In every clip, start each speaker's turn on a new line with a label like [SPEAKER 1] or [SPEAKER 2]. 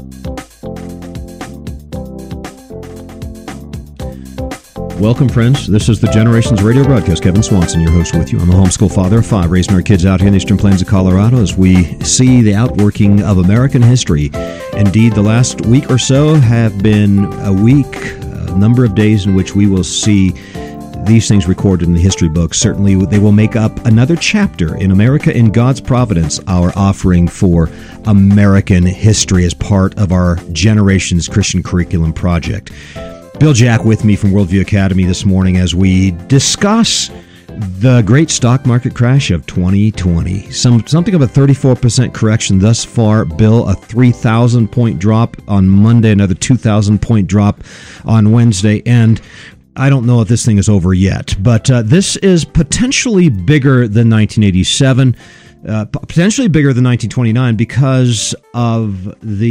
[SPEAKER 1] Welcome, friends. This is the Generations Radio broadcast. Kevin Swanson, your host with you. I'm a homeschool father of 5, raising our kids out here in the Eastern Plains of Colorado as we see the outworking of American history. Indeed, the last week or so have been a number of days in which we will see these things recorded in the history books. Certainly, they will make up another chapter in America in God's Providence, our offering for American history as part of our Generations Christian Curriculum Project. Bill Jack with me from Worldview Academy this morning as we discuss the great stock market crash of 2020. Something of a 34% correction thus far. Bill, a 3,000-point drop on Monday, another 2,000-point drop on Wednesday, and I don't know if this thing is over yet, but this is potentially bigger than 1987. Potentially bigger than 1929 because of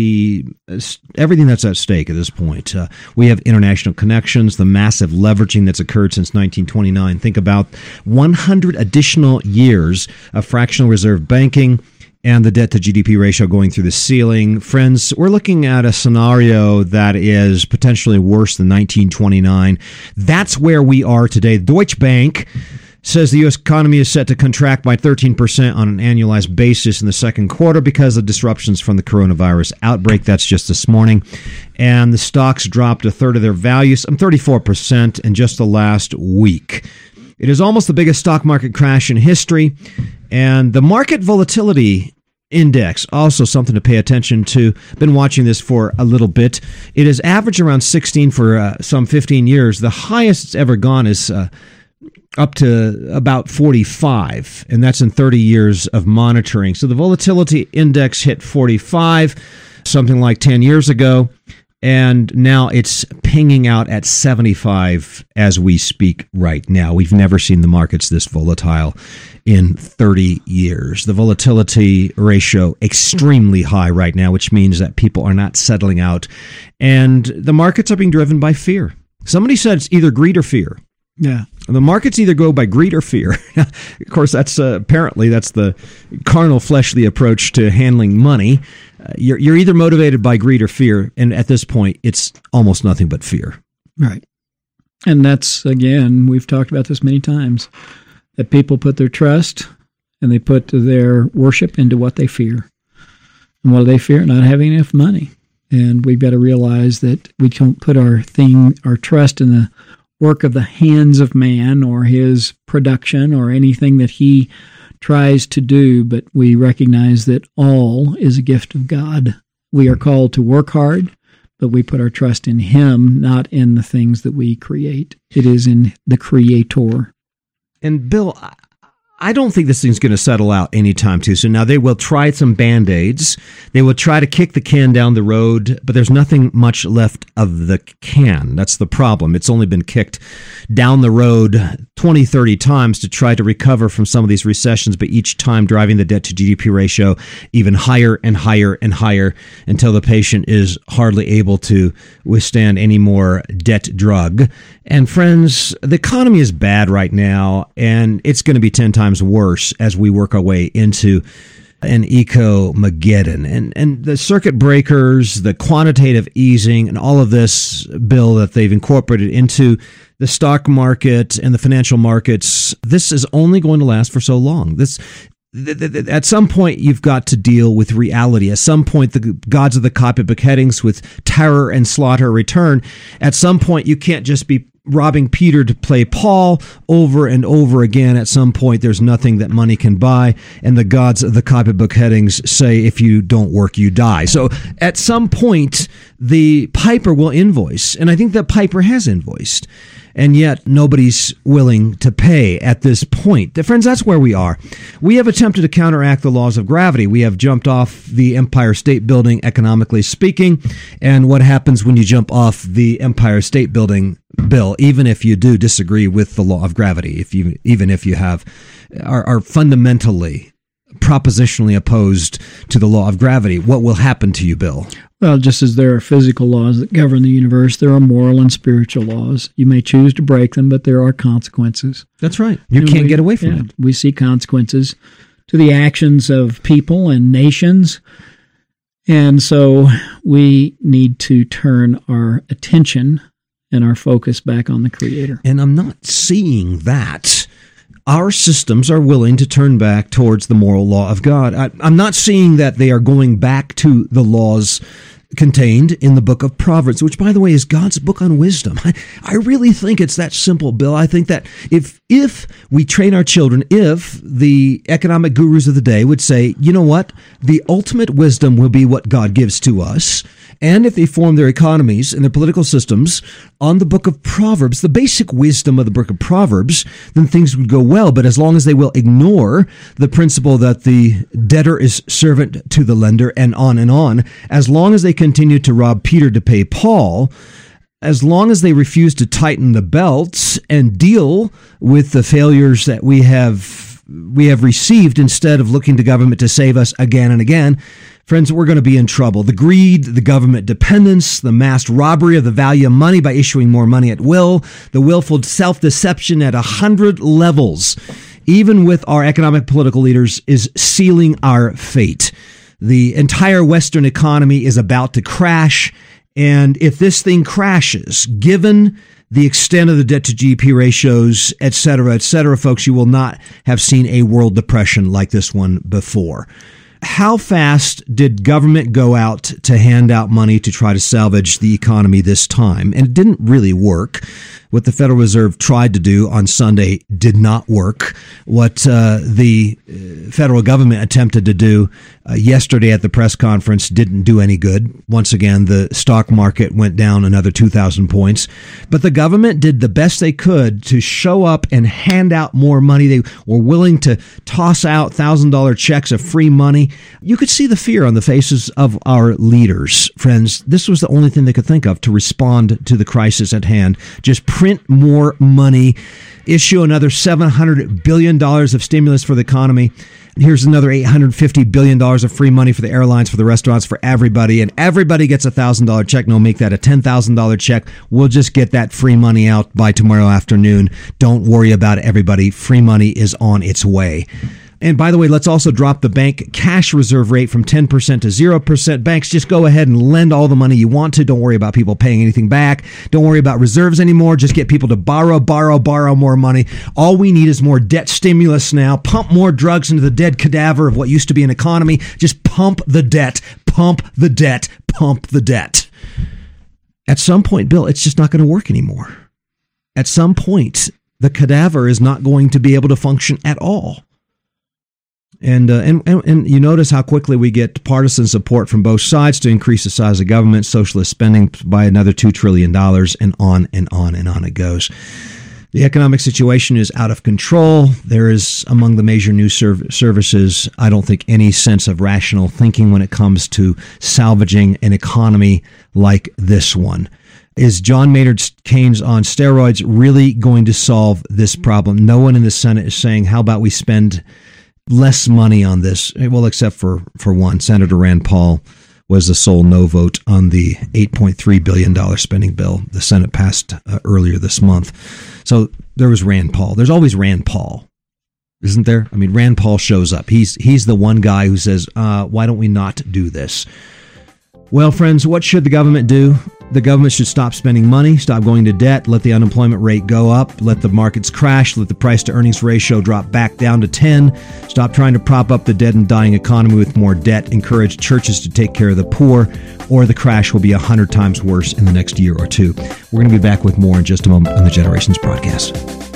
[SPEAKER 1] everything that's at stake at this point. We have international connections, the massive leveraging that's occurred since 1929. Think about 100 additional years of fractional reserve banking and the debt-to-GDP ratio going through the ceiling. Friends, we're looking at a scenario that is potentially worse than 1929. That's where we are today. Deutsche Bank says the U.S. economy is set to contract by 13% on an annualized basis in the second quarter because of disruptions from the coronavirus outbreak. That's just this morning. And the stocks dropped a third of their value, some 34% in just the last week. It is almost the biggest stock market crash in history. And the market volatility index, also something to pay attention to. Been watching this for a little bit. It has averaged around 16 for some 15 years. The highest it's ever gone is up to about 45, and that's in 30 years of monitoring. So the volatility index hit 45 something like 10 years ago, and now it's pinging out at 75 as we speak right now. We've never seen the markets this volatile in 30 years. The volatility ratio extremely high right now, which means that people are not settling out, and the markets are being driven by fear. Somebody said it's either greed or fear.
[SPEAKER 2] Yeah.
[SPEAKER 1] The markets either go by greed or fear. Of course, that's apparently that's the carnal, fleshly approach to handling money. You're either motivated by greed or fear, and at this point, it's almost nothing but fear.
[SPEAKER 2] Right. And that's, again, we've talked about this many times, that people put their trust and they put their worship into what they fear. And what do they fear? Not having enough money. And we've got to realize that we don't put our trust in the work of the hands of man or his production or anything that he tries to do, but we recognize that all is a gift of God. We are called to work hard, but we put our trust in him, not in the things that we create. It is in the Creator.
[SPEAKER 1] And Bill, I don't think this thing's going to settle out anytime too soon. Now, they will try some Band-Aids. They will try to kick the can down the road, but there's nothing much left of the can. That's the problem. It's only been kicked down the road 20, 30 times to try to recover from some of these recessions, but each time driving the debt-to-GDP ratio even higher and higher and higher until the patient is hardly able to withstand any more debt drug. And friends, the economy is bad right now, and it's going to be 10 times worse as we work our way into an eco-mageddon. And the circuit breakers, the quantitative easing, and all of this, Bill, that they've incorporated into the stock market and the financial markets, this is only going to last for so long. At some point, you've got to deal with reality. At some point, the gods of the copybook headings with terror and slaughter return. At some point, you can't just be robbing Peter to play Paul over and over again. At some point, there's nothing that money can buy, and the gods of the copybook headings say, if you don't work, you die. So at some point, the piper will invoice, and I think that piper has invoiced, and yet nobody's willing to pay at this point. Friends, that's where we are. We have attempted to counteract the laws of gravity. We have jumped off the Empire State Building, economically speaking, and what happens when you jump off the Empire State Building, Bill, even if you do disagree with the law of gravity, even if you are fundamentally, propositionally opposed to the law of gravity, what will happen to you, Bill?
[SPEAKER 2] Well, just as there are physical laws that govern the universe, there are moral and spiritual laws. You may choose to break them, but there are consequences.
[SPEAKER 1] That's right. You can't get away from it.
[SPEAKER 2] We see consequences to the actions of people and nations. And so we need to turn our attention and our focus back on the Creator.
[SPEAKER 1] And I'm not seeing that. Our systems are willing to turn back towards the moral law of God. I'm not seeing that they are going back to the laws contained in the book of Proverbs, which, by the way, is God's book on wisdom. I really think it's that simple, Bill. I think that if we train our children, if the economic gurus of the day would say, you know what, the ultimate wisdom will be what God gives to us, and if they form their economies and their political systems on the book of Proverbs, the basic wisdom of the book of Proverbs, then things would go well. But as long as they will ignore the principle that the debtor is servant to the lender, and on, as long as they continue to rob Peter to pay Paul, as long as they refuse to tighten the belts and deal with the failures that we have received instead of looking to government to save us again and again, friends, we're going to be in trouble. The greed, the government dependence, the mass robbery of the value of money by issuing more money at will, the willful self-deception at 100 levels, even with our economic political leaders, is sealing our fate. The entire Western economy is about to crash, and if this thing crashes, given the extent of the debt-to-GDP ratios, et cetera, folks, you will not have seen a world depression like this one before. How fast did government go out to hand out money to try to salvage the economy this time? And it didn't really work. What the Federal Reserve tried to do on Sunday did not work. What the federal government attempted to do yesterday at the press conference didn't do any good. Once again, the stock market went down another 2,000 points. But the government did the best they could to show up and hand out more money. They were willing to toss out $1,000 checks of free money. You could see the fear on the faces of our leaders. Friends, this was the only thing they could think of to respond to the crisis at hand. Just print more money, issue another $700 billion of stimulus for the economy. Here's another $850 billion of free money for the airlines, for the restaurants, for everybody. And everybody gets a $1,000 check. No, make that a $10,000 check. We'll just get that free money out by tomorrow afternoon. Don't worry about it, everybody. Free money is on its way. And by the way, let's also drop the bank cash reserve rate from 10% to 0%. Banks, just go ahead and lend all the money you want to. Don't worry about people paying anything back. Don't worry about reserves anymore. Just get people to borrow more money. All we need is more debt stimulus now. Pump more drugs into the dead cadaver of what used to be an economy. Just pump the debt, pump the debt, pump the debt. At some point, Bill, it's just not going to work anymore. At some point, the cadaver is not going to be able to function at all. And you notice how quickly we get partisan support from both sides to increase the size of government, socialist spending by another $2 trillion, and on and on and on it goes. The economic situation is out of control. There is, among the major news services, I don't think any sense of rational thinking when it comes to salvaging an economy like this one. Is John Maynard Keynes on steroids really going to solve this problem? No one in the Senate is saying, how about we spend less money on this? Well, except for one. Senator Rand Paul was the sole no vote on the $8.3 billion spending bill the Senate passed earlier this month. So there was Rand Paul. There's always Rand Paul, isn't there? I mean, Rand Paul shows up. He's the one guy who says, why don't we not do this? Well, friends, what should the government do? The government should stop spending money, stop going to debt, let the unemployment rate go up, let the markets crash, let the price-to-earnings ratio drop back down to 10, stop trying to prop up the dead and dying economy with more debt, encourage churches to take care of the poor, or the crash will be 100 times worse in the next year or two. We're going to be back with more in just a moment on the Generations broadcast.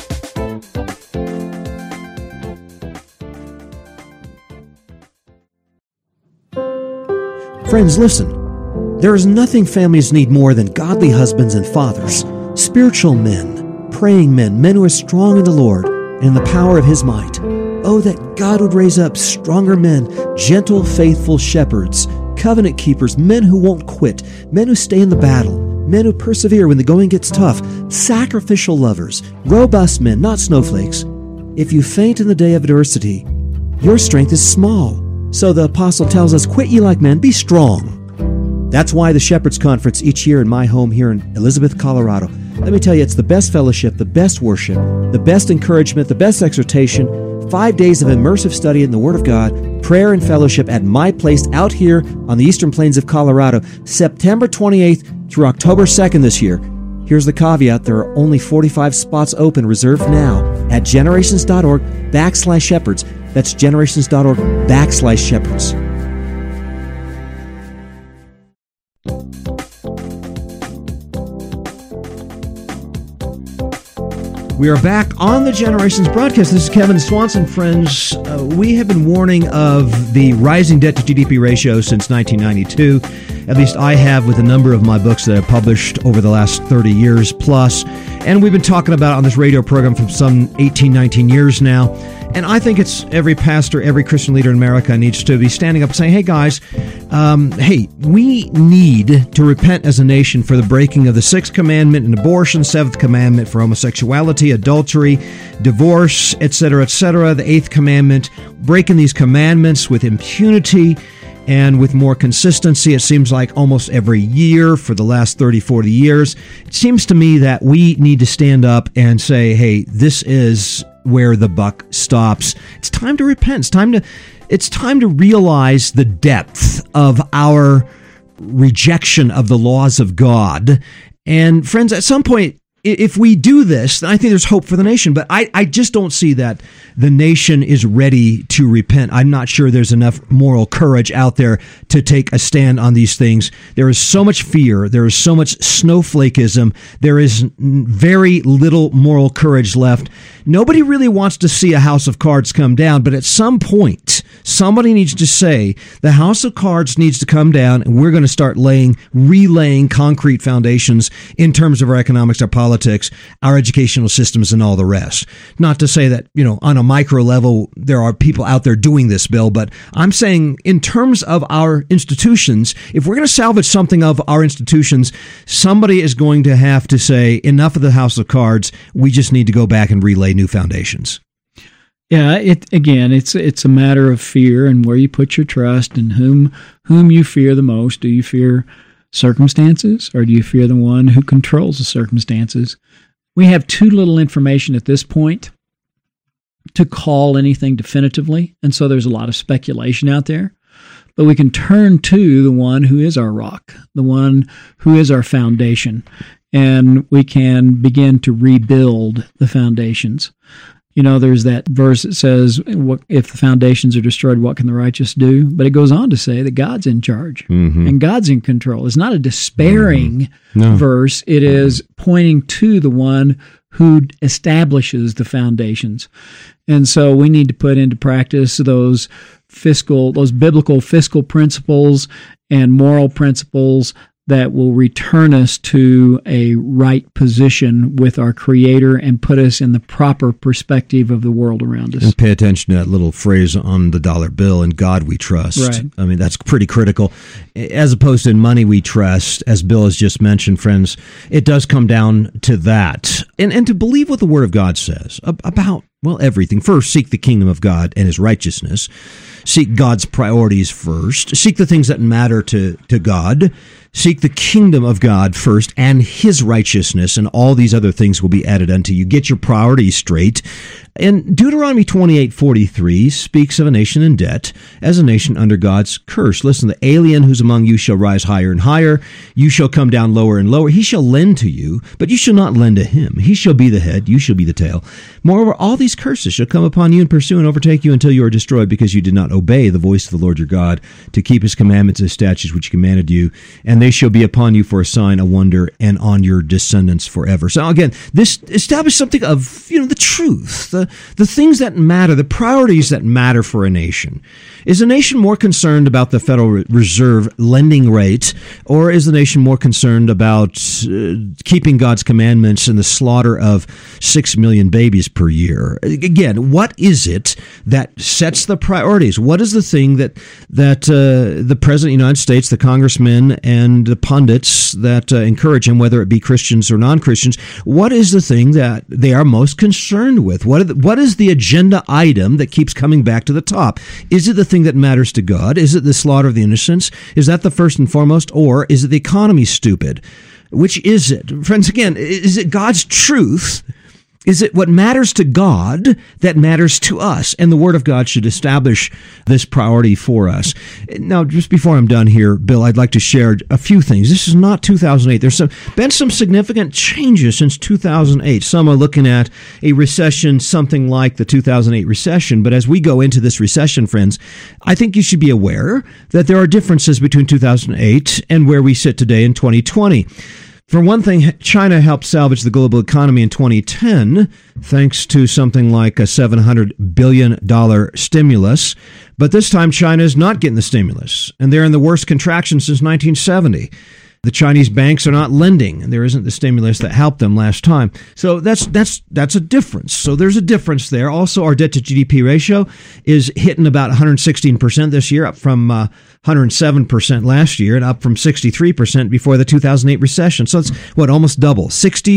[SPEAKER 1] Friends, listen. There is nothing families need more than godly husbands and fathers, spiritual men, praying men, men who are strong in the Lord and in the power of His might. Oh, that God would raise up stronger men, gentle, faithful shepherds, covenant keepers, men who won't quit, men who stay in the battle, men who persevere when the going gets tough, sacrificial lovers, robust men, not snowflakes. If you faint in the day of adversity, your strength is small. So the apostle tells us, quit ye like men, be strong. That's why the Shepherds Conference each year in my home here in Elizabeth, Colorado. Let me tell you, it's the best fellowship, the best worship, the best encouragement, the best exhortation, 5 days of immersive study in the Word of God, prayer and fellowship at my place out here on the Eastern Plains of Colorado, September 28th through October 2nd this year. Here's the caveat. There are only 45 spots open, reserved now at generations.org/shepherds. That's generations.org/shepherds. We are back on the Generations broadcast. This is Kevin Swanson, friends. We have been warning of the rising debt to GDP ratio since 1992. At least I have, with a number of my books that I've published over the last 30 years plus. And we've been talking about it on this radio program for some 18, 19 years now. And I think it's every pastor, every Christian leader in America needs to be standing up and saying, hey guys, we need to repent as a nation for the breaking of the 6th commandment in abortion, 7th commandment for homosexuality, adultery, divorce, etc., etc., the 8th commandment, breaking these commandments with impunity and with more consistency. It seems like almost every year for the last 30, 40 years. It seems to me that we need to stand up and say, hey, this is where the buck stops. It's time to repent. It's time to realize the depth of our rejection of the laws of God. And friends, at some point, if we do this, I think there's hope for the nation. But I just don't see that the nation is ready to repent. I'm not sure there's enough moral courage out there to take a stand on these things. There is so much fear. There is so much snowflakism. There is very little moral courage left. Nobody really wants to see a house of cards come down, but at some point, somebody needs to say, the house of cards needs to come down, and we're going to start relaying concrete foundations in terms of our economics, our politics, our educational systems, and all the rest. Not to say that, on a micro level, there are people out there doing this, Bill, but I'm saying in terms of our institutions, if we're going to salvage something of our institutions, somebody is going to have to say, enough of the house of cards, we just need to go back and relay new foundations.
[SPEAKER 2] Yeah, it's a matter of fear and where you put your trust and whom you fear the most. Do you fear circumstances, or do you fear the one who controls the circumstances? We have too little information at this point to call anything definitively, and so there's a lot of speculation out there. But we can turn to the one who is our rock, the one who is our foundation, and we can begin to rebuild the foundations. There's that verse that says, if the foundations are destroyed, what can the righteous do? But it goes on to say that God's in charge and God's in control. It's not a despairing verse. It is pointing to the one who establishes the foundations. And so we need to put into practice those biblical fiscal principles and moral principles that will return us to a right position with our Creator and put us in the proper perspective of the world around us.
[SPEAKER 1] And pay attention to that little phrase on the dollar bill, in God we trust.
[SPEAKER 2] Right.
[SPEAKER 1] I mean, that's pretty critical. As opposed to in money we trust, as Bill has just mentioned, friends, it does come down to that. And to believe what the Word of God says about, everything. First, seek the kingdom of God and His righteousness. Seek God's priorities first. Seek the things that matter to God. Seek the kingdom of God first and His righteousness, and all these other things will be added unto you. Get your priorities straight. And Deuteronomy 28:43 speaks of a nation in debt as a nation under God's curse. Listen, the alien who's among you shall rise higher and higher. You shall come down lower and lower. He shall lend to you, but you shall not lend to him. He shall be the head. You shall be the tail. Moreover, all these curses shall come upon you and pursue and overtake you until you are destroyed, because you did not obey the voice of the Lord your God to keep His commandments and statutes which He commanded you. And they shall be upon you for a sign, a wonder, and on your descendants forever. So again, this established something of, the truth, the things that matter, the priorities that matter for a nation. Is a nation more concerned about the Federal Reserve lending rate, or is the nation more concerned about keeping God's commandments and the slaughter of 6 million babies per year? Again, what is it that sets the priorities? What is the thing that the President of the United States, the congressmen, and the pundits that encourage him, whether it be Christians or non-Christians, what is the thing that they are most concerned with? What is the agenda item that keeps coming back to the top? Is it the thing that matters to God? Is it the slaughter of the innocents? Is that the first and foremost? Or is it the economy, stupid? Which is it? Friends, again, is it God's truth? Is it what matters to God that matters to us? And the Word of God should establish this priority for us. Now, just before I'm done here, Bill, I'd like to share a few things. This is not 2008. There's been some significant changes since 2008. Some are looking at a recession, something like the 2008 recession. But as we go into this recession, friends, I think you should be aware that there are differences between 2008 and where we sit today in 2020. For one thing, China helped salvage the global economy in 2010 thanks to something like a $700 billion stimulus. But this time, China is not getting the stimulus, and they're in the worst contraction since 1970. The Chinese banks are not lending, and there isn't the stimulus that helped them last time. So that's a difference. So there's a difference there. Also, our debt to GDP ratio is hitting about 116% this year, up from 107% last year, and up from 63% before the 2008 recession. So it's almost double,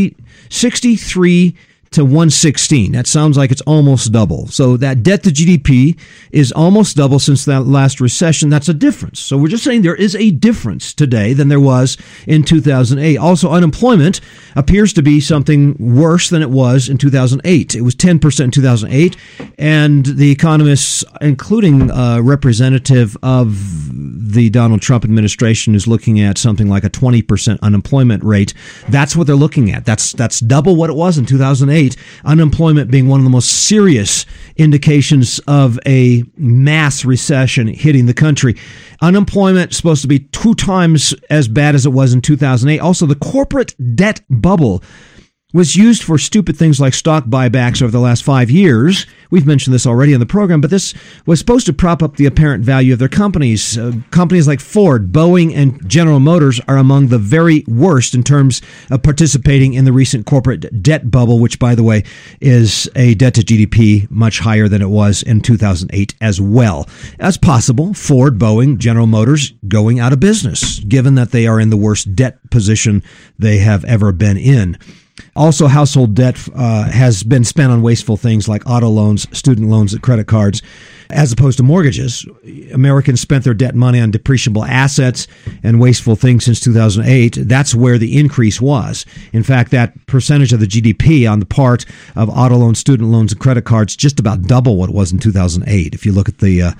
[SPEAKER 1] 63 to 116. That sounds like it's almost double. So that debt to GDP is almost double since that last recession. That's a difference. So we're just saying there is a difference today than there was in 2008. Also, unemployment appears to be something worse than it was in 2008. It was 10% in 2008, and the economists, including a representative of the Donald Trump administration, is looking at something like a 20% unemployment rate. That's what they're looking at. That's double what it was in 2008. Unemployment being one of the most serious indications of a mass recession hitting the country. Unemployment is supposed to be 2 times as bad as it was in 2008. Also, the corporate debt bubble was used for stupid things like stock buybacks over the last 5 years. We've mentioned this already in the program, but this was supposed to prop up the apparent value of their companies. Companies like Ford, Boeing, and General Motors are among the very worst in terms of participating in the recent corporate debt bubble, which, by the way, is a debt to GDP much higher than it was in 2008 as well. That's possible. Ford, Boeing, General Motors going out of business, given that they are in the worst debt position they have ever been in. Also, household debt has been spent on wasteful things like auto loans, student loans, and credit cards, as opposed to mortgages. Americans spent their debt money on depreciable assets and wasteful things since 2008. That's where the increase was. In fact, that percentage of the GDP on the part of auto loans, student loans, and credit cards just about double what it was in 2008, if you look at the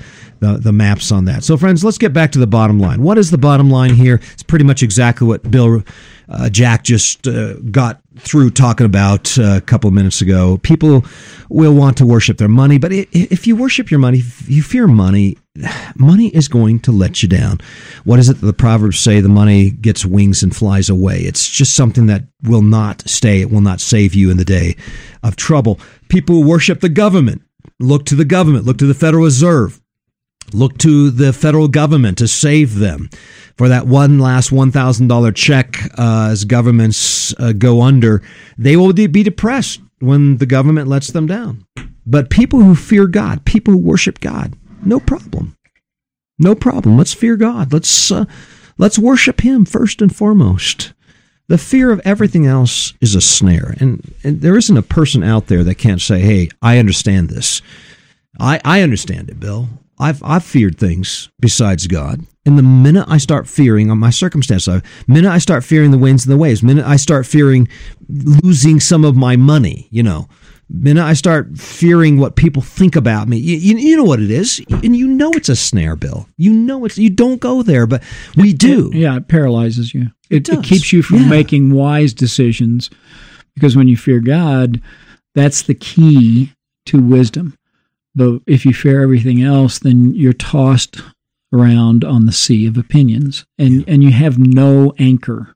[SPEAKER 1] maps on that. So, friends, let's get back to the bottom line. What is the bottom line here? It's pretty much exactly what Bill Jack just got through talking about a couple of minutes ago. People will want to worship their money, but if you worship your money, if you fear money, money is going to let you down. What is it that the Proverbs say? The money gets wings and flies away. It's just something that will not stay. It will not save you in the day of trouble. People who worship the government, look to the government, look to the Federal Reserve, look to the federal government to save them. For that one last $1,000 check as governments go under, they will be depressed when the government lets them down. But people who fear God, people who worship God, no problem. No problem. Let's fear God. Let's worship Him first and foremost. The fear of everything else is a snare. And there isn't a person out there that can't say, hey, I understand this. I understand it, Bill. I've feared things besides God. And the minute I start fearing on my circumstance, the minute I start fearing the winds and the waves, the minute I start fearing losing some of my money, the minute I start fearing what people think about me, you know what it is, and you know it's a snare, Bill. You know you don't go there, but we do.
[SPEAKER 2] It paralyzes you. It keeps you from making wise decisions, because when you fear God, that's the key to wisdom. But if you fear everything else, then you're tossed around on the sea of opinions, and you have no anchor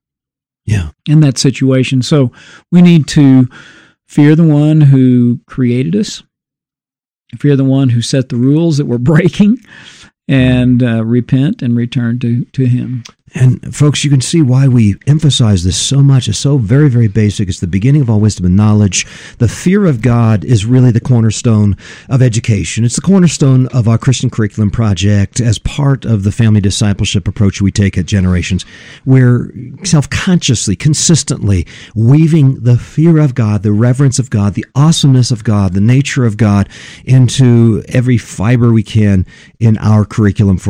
[SPEAKER 2] in that situation. So we need to fear the one who created us, fear the one who set the rules that we're breaking, and repent and return to Him.
[SPEAKER 1] And folks, you can see why we emphasize this so much. It's so very, very basic. It's the beginning of all wisdom and knowledge. The fear of God is really the cornerstone of education. It's the cornerstone of our Christian Curriculum Project as part of the family discipleship approach we take at Generations. We're self-consciously, consistently weaving the fear of God, the reverence of God, the awesomeness of God, the nature of God into every fiber we can in our curriculum for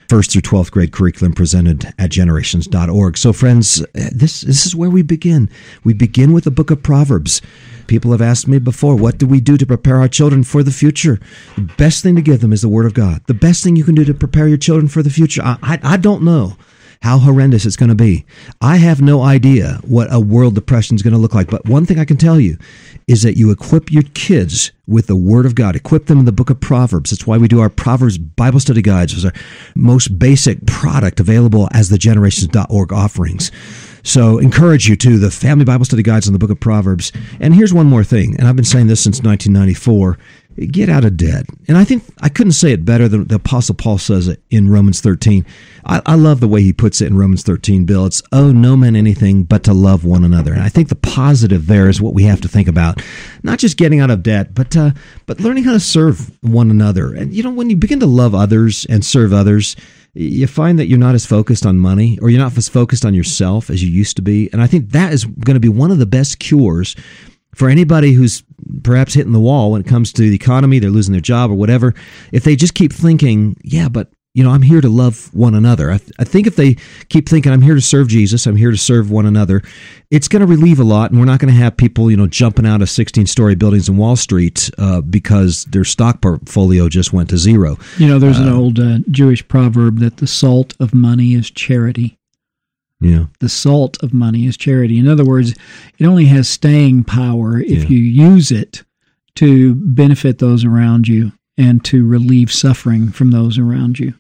[SPEAKER 1] 1st through 12th grade curriculum presented at generations.org. So friends, this is where we begin. We begin with the book of Proverbs. People have asked me before, what do we do to prepare our children for the future? The best thing to give them is the Word of God. The best thing you can do to prepare your children for the future. I don't know how horrendous it's going to be. I have no idea what a world depression is going to look like. But one thing I can tell you is that you equip your kids with the Word of God. Equip them in the book of Proverbs. That's why we do our Proverbs Bible study guides. It's our most basic product available as the generations.org offerings. So encourage you to the Family Bible Study Guides on the book of Proverbs. And here's one more thing, and I've been saying this since 1994. Get out of debt. And I think I couldn't say it better than the Apostle Paul says it in Romans 13. I love the way he puts it in Romans 13, Bill. It's, owe no man anything but to love one another. And I think the positive there is what we have to think about. Not just getting out of debt, but learning how to serve one another. And, when you begin to love others and serve others, you find that you're not as focused on money, or you're not as focused on yourself as you used to be. And I think that is going to be one of the best cures for anybody who's perhaps hitting the wall when it comes to the economy, they're losing their job or whatever. If they just keep thinking, yeah, but I'm here to love one another. I think if they keep thinking, I'm here to serve Jesus, I'm here to serve one another, it's going to relieve a lot, and we're not going to have people, jumping out of 16-story buildings in Wall Street because their stock portfolio just went to zero.
[SPEAKER 2] There's an old Jewish proverb that the salt of money is charity.
[SPEAKER 1] Yeah.
[SPEAKER 2] The salt of money is charity. In other words, it only has staying power if you use it to benefit those around you and to relieve suffering from those around you.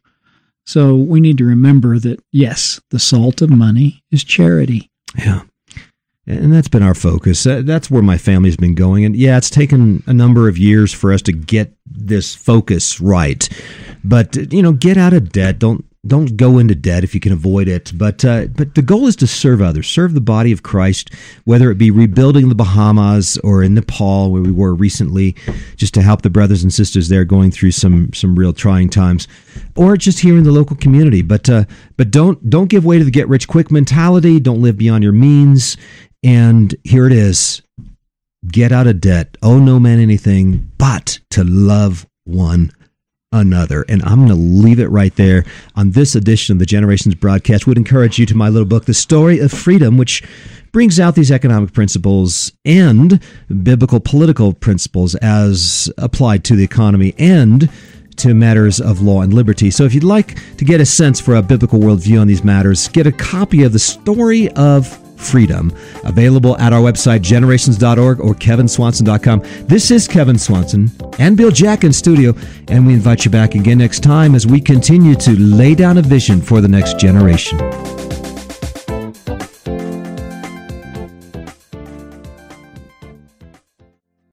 [SPEAKER 2] So we need to remember that, yes, the salt of money is charity.
[SPEAKER 1] Yeah. And that's been our focus. That's where my family's been going. And it's taken a number of years for us to get this focus right. But, get out of debt. Don't go into debt if you can avoid it. But the goal is to serve others, serve the body of Christ, whether it be rebuilding the Bahamas or in Nepal, where we were recently, just to help the brothers and sisters there going through some real trying times, or just here in the local community. But don't give way to the get rich quick mentality. Don't live beyond your means. And here it is: get out of debt. Owe no man anything but to love one another. And I'm going to leave it right there on this edition of the Generations broadcast. Would encourage you to my little book, The Story of Freedom, which brings out these economic principles and biblical political principles as applied to the economy and to matters of law and liberty. So if you'd like to get a sense for a biblical worldview on these matters, get a copy of The Story of Freedom, available at our website, generations.org or kevinswanson.com. This is Kevin Swanson and Bill Jack in studio, and we invite you back again next time as we continue to lay down a vision for the next generation.